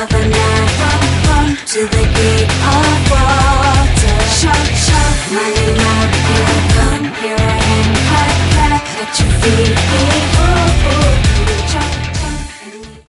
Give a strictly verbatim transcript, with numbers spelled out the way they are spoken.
of the night, run, run to the gate of water. Shout, shout, my name.